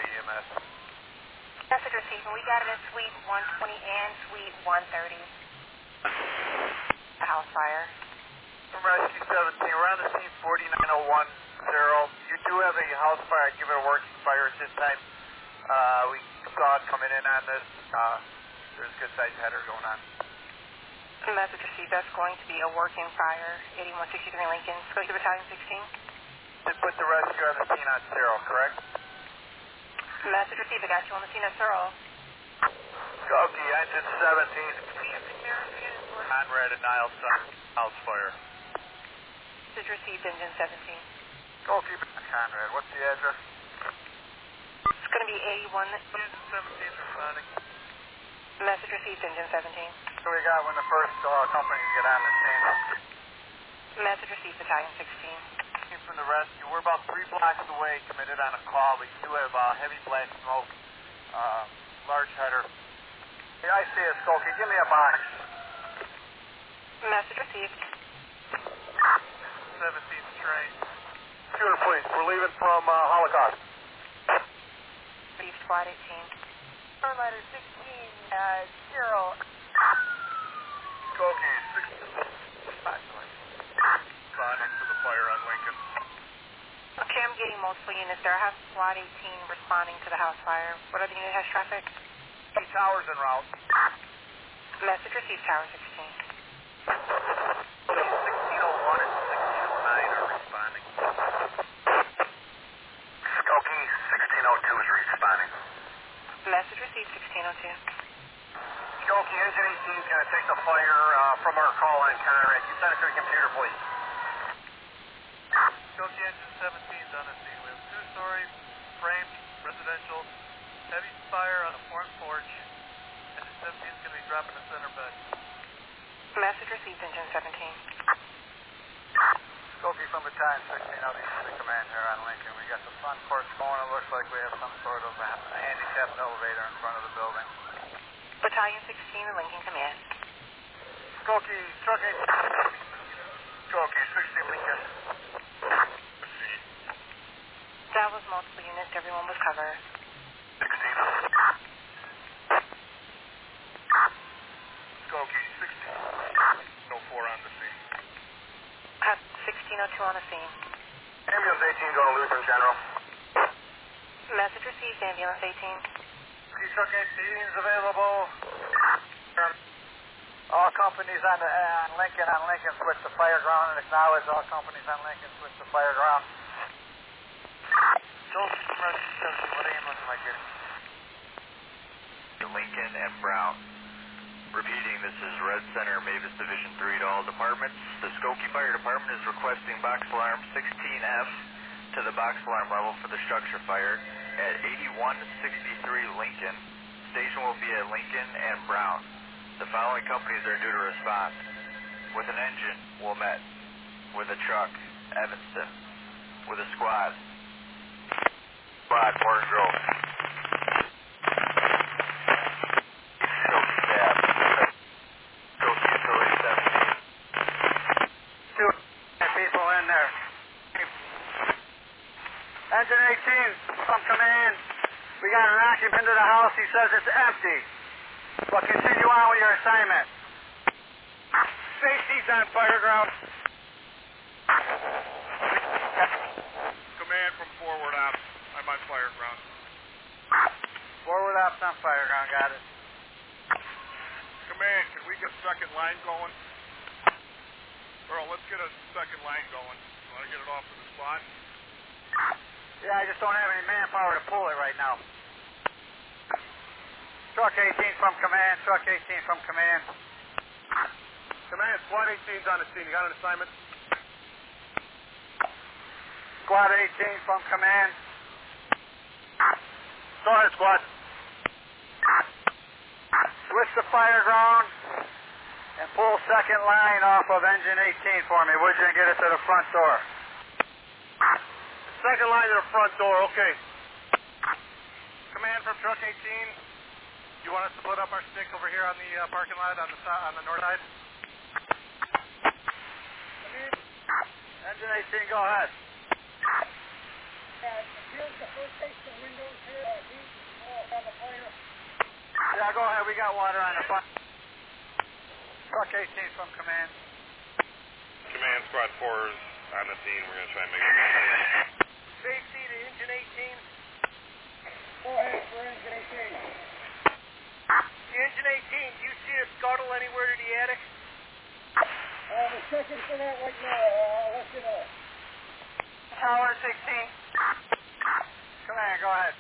EMS. Message received. We got it at Suite 120 and Suite 130. The house fire. From Rescue 17, we're on the scene 49010. You do have a house fire. Give it a working fire at this time. We saw it coming in on this. There's a good sized header going on. Message received. That's going to be a working fire. 8163 Lincoln. Skokie Battalion 16. They put the rescue on the scene on Cyril, correct? Message received. I got you on the scene at Cyril. Skokie, engine 17. Conrad and Niles house fire. Message received. Engine 17. Skokie, Conrad. What's the address? It's going to be 81. Engine 17 responding. Message received. Engine 17. So we got when the first companies get on the scene. Message received. Battalion 16. From the rescue, we're about 3 blocks away, committed on a call. We do have heavy black smoke, large header. Hey, I see it, Skokie. Give me a box. Message received. 17th train. Computer, please. We're leaving from Holocaust. Received. Squad 18. Letter 16, Cyril. Skokie, 16. Responding to the fire on Lincoln. Okay, I'm getting multiple units there. I have Squad 18 responding to the house fire. What other unit has traffic? Towers en route. Message received. Tower 16. 1601 and 1609 are responding. Skokie, 1602 is responding. Message received. 1602. Skokie, engine 18 is going to take the fire from our call on Conrad. You send it to the computer, please. Skokie, engine 17 is on the scene. We have 2-story framed residential heavy fire on the front porch. Engine 17 is going to be dropping the center bed. Message received. Engine 17. Skokie from Battalion 16, I'll be the command here on Lincoln. We got the front porch going. It looks like we have some sort of a handicapped elevator in front of the building. Battalion 16, Lincoln Command. Skokie, truck 8. Skokie, 16 Lincoln. That was multiple units. Everyone was covered. 16. Skokie, 16. 04 on the scene. I have 1602 on the scene. Ambulance 18 going to Lutheran General. Message received. Ambulance 18. Truck 18 is available. All companies on Lincoln switch to fire ground and acknowledge all companies on Lincoln switch to fire ground. What ambulance am I getting? Lincoln and Brown. Repeating, this is Red Center, Mavis Division 3 to all departments. The Skokie Fire Department is requesting box alarm 16F to the box alarm level for the structure fire at 8163 Lincoln. Station will be at Lincoln and Brown. The following companies are due to respond. With an engine, Wilmette. With a truck, Evanston. With a squad, Morgan Grove. Skokie staff. Skokie Utility 17. 2 people in there. Engine 18 from command. We got an occupant into the house. He says it's empty. But continue on with your assignment. Safety's on fire ground. Command from forward ops. I'm on fire ground. Forward ops on fire ground. Got it. Command, can we get second line going? Earl, let's get a second line going. You want to get it off to the spot? Yeah, I just don't have any manpower to pull it right now. Truck 18 from command. Truck 18 from command. Command, Squad 18's on the scene. You got an assignment? Squad 18 from command. Go ahead, Squad. Switch to fire ground and pull second line off of engine 18 for me, would you, and get it to the front door. Second line to the front door, okay. Command from truck 18. You want us to put up our stick over here on the parking lot on the north side? Engine 18, go ahead. Here's the first station windows here. go ahead. We got water on the front. Truck 18 from command. Command, squad 4's on the scene. We're going to try and make it safe. Safety to engine 18. Go ahead for engine 18. Engine 18, do you see a scuttle anywhere to the attic? We're checking for that right now. I'll let you know. Tower 16. Command, go ahead.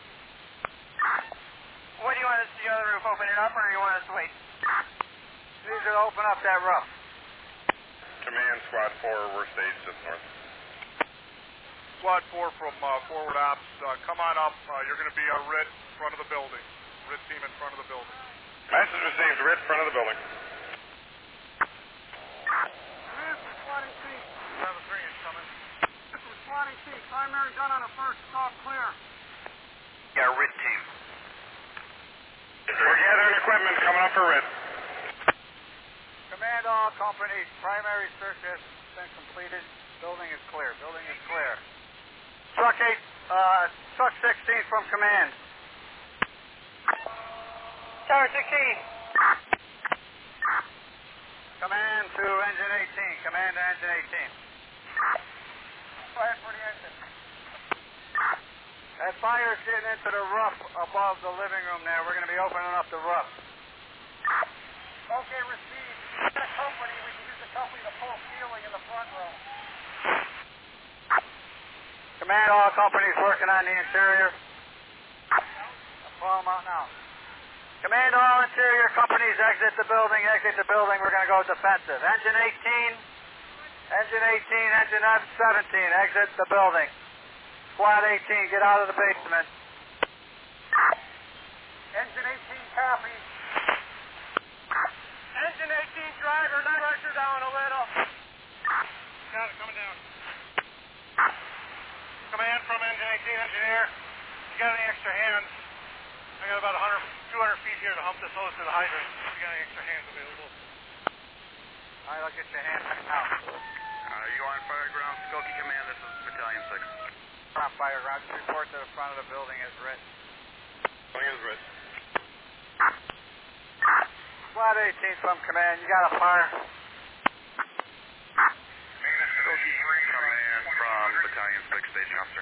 What do you want us to do on the roof? Open it up or do you want us to wait? Need you to open up that roof. Command, squad 4, we're staged just north. Squad 4 from forward ops, come on up. You're going to be a RIT front of the building. RIT team in front of the building. Message received, RIT front of the building. Command from SWAT 18. 7-3 is coming. From SWAT 18. Primary gun on the first. It's all clear. Yeah, RIT team. We're gathering equipment coming up for RIT. Command all companies. Primary search has been completed. Building is clear. Building is clear. Truck 16 from command. Tower 16. Command to engine 18. Command to engine 18. Go ahead for the engine. That fire's getting into the roof above the living room there. We're going to be opening up the roof. Okay, receive. We got a company. We can use the company to pull ceiling in the front room. Command all companies working on the interior. I'll pull them out now. Command all interior companies exit the building. Exit the building. We're going to go defensive. Engine 18. Engine 18. Engine 17. Exit the building. Squad 18. Get out of the basement. Engine 18 copy. Engine 18 driver, knock pressure down a little. Got it, coming down. Command from engine 18, engineer. You got any extra hands? I got about 200 feet here to hump this hose to the hydrant. If you got any extra hands available? All right, I'll get your hand right now. You on fire ground, Skokie Command, this is Battalion 6. On fire ground. Just report to the front of the building as written. Building is RIT. Squad 18 from command. You got a fire. Skokie Command from Battalion 6, station officer.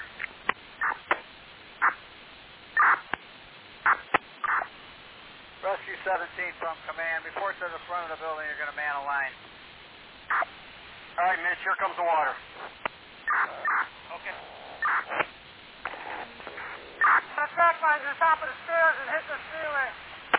Rescue 17 from command. Report to the front of the building. You're going to man a line. All right, Mitch, here comes the water. Okay. That track line to the top of the stairs and hit the ceiling.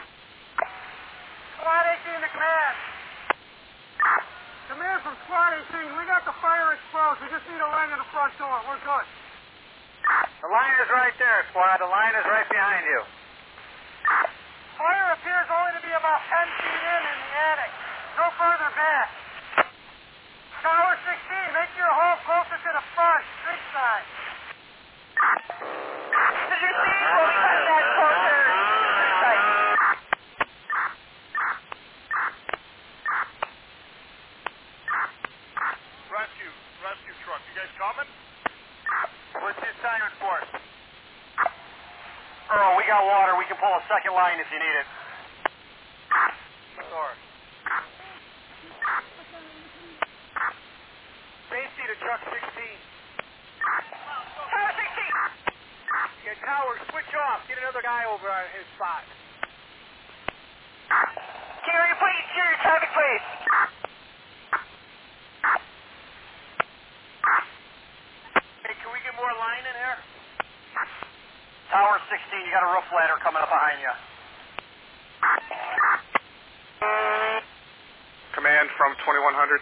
Squad 18 to command. Command from SWAT 18. We got the fire exposed. We just need a line in the front door. We're good. The line is right there, squad. The line is right behind you. Fire appears only to be about 10 feet in the attic. No further back. Tower 16, make your hole closer to the front, street side. Did you see? We'll be cutting that closer. Right. Rescue truck. You guys coming? What's the assignment for? Earl, we got water. We can pull a second line if you need it. Sure. Safety to truck 16. Tower 16. Get tower, switch off. Get another guy over on his spot. Can you repeat interior traffic, please? Hey, can we get more line in here? Tower 16, you got a roof ladder coming up behind you. Command from 2100.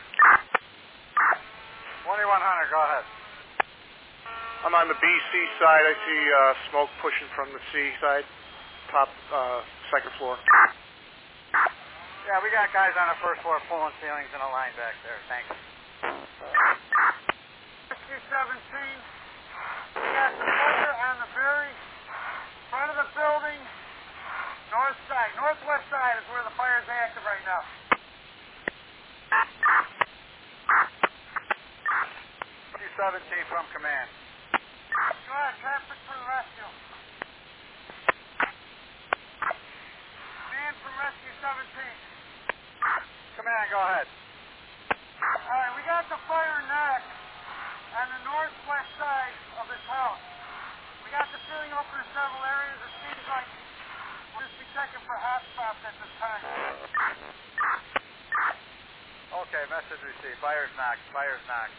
2100, go ahead. I'm on the BC side. I see smoke pushing from the C side, top second floor. Yeah, we got guys on the first floor pulling ceilings in a line back there. Thanks. Rescue 17. We got the fire on the very front of the building. North side. Northwest side is where the fire is active right now. 17 from command. Go ahead, traffic for the rescue. Man from Command, go ahead. All right, we got the fire next on the northwest side of this house. We got the ceiling open in several areas. It seems like we'll just be checking for hot spots at this time. Okay, message received. Fire's knocked. Fire's knocked.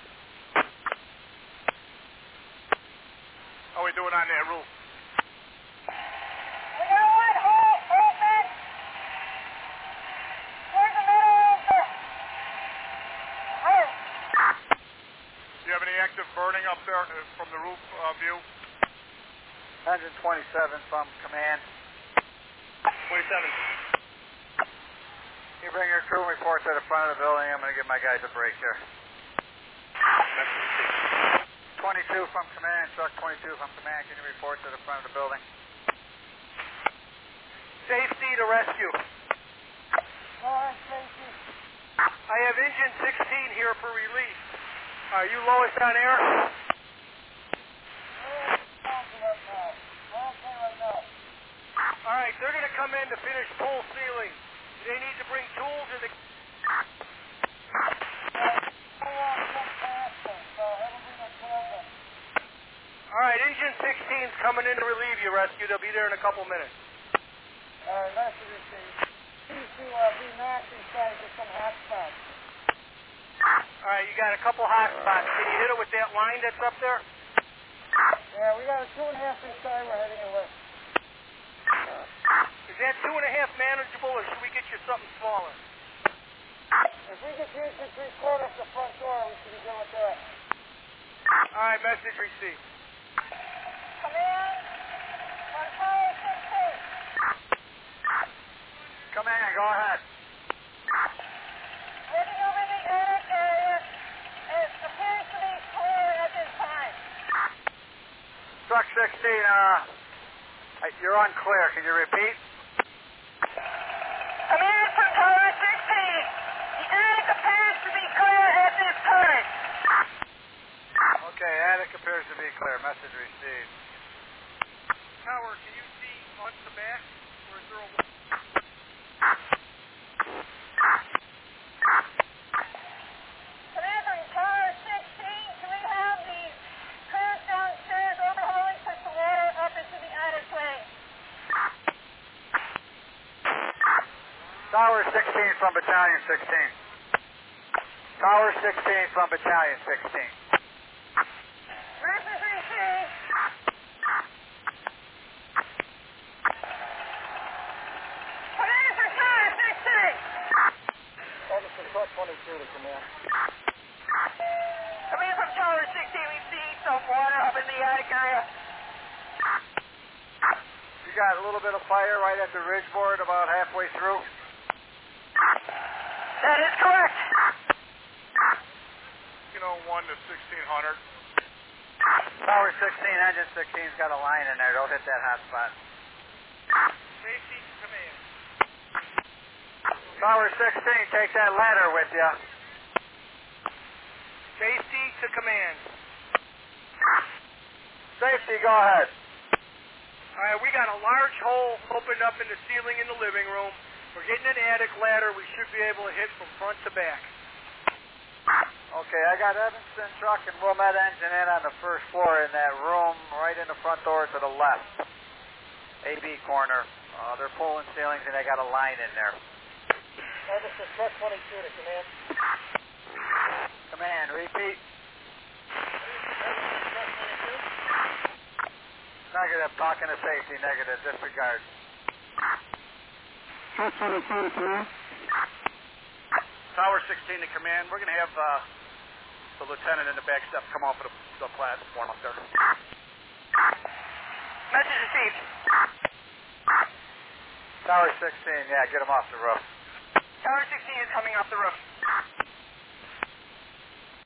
How we doing on that roof? We got one hole open towards the middle of the roof. Do you have any active burning up there from the roof view? Engine 27 from command. 27. You bring your crew and report to the front of the building. I'm going to give my guys a break here. 22 from command, truck 22 from command. Can you report to the front of the building? Safety to rescue. Go ahead, Stacy. I have engine 16 here for relief. Are you lowest on air? All right, they're going to come in to finish pull ceiling. Do they need to bring tools or the... All right, engine 16's coming in to relieve you, rescue. They'll be there in a couple minutes. All right, message received. Need to be knocked inside to some hot spots. All right, you got a couple hot spots. Can you hit it with that line that's up there? Yeah, we got a 2.5 inch side. We're heading a lift. Is that 2.5 manageable, or should we get you something smaller? If we get used to 3/4 of the front door, we should be good with that. All right, message received. Command, on tower 16. Command, go ahead. Looking over the attic area, it appears to be clear at this time. Truck 16, you're unclear. Can you repeat? Command from tower 16. The attic appears to be clear at this time. Okay, attic appears to be clear. Message received. Tower, can you see on the back? Or is there a... Command from tower 16. Can we have the crews downstairs overhauling push the water up into the attic lane? Tower 16 from Battalion 16. Tower 16 from Battalion 16. Message received. Command from tower 16. Officer, truck 22 to command. Command from tower 16. We see some water up in the attic area. You got a little bit of fire right at the ridge board about halfway through. That is correct. 1 to 1600. Tower 16, engine 16's got a line in there. Don't hit that hot spot. Safety command. Tower 16, take that ladder with you. Safety to command. Safety, go ahead. All right, we got a large hole opened up in the ceiling in the living room. We're getting an attic ladder. We should be able to hit from front to back. Okay, I got Evanston truck and Wilmette engine in on the first floor in that room, right in the front door to the left. AB corner. They're pulling ceilings and they got a line in there. Officer, truck 22 to command. Command, repeat. Negative, talking to safety, negative, disregard. Tower 16 to command. We're going to have the lieutenant in the back step come off of the platform up there. Message received. Tower 16, yeah, get him off the roof. Tower 16 is coming off the roof.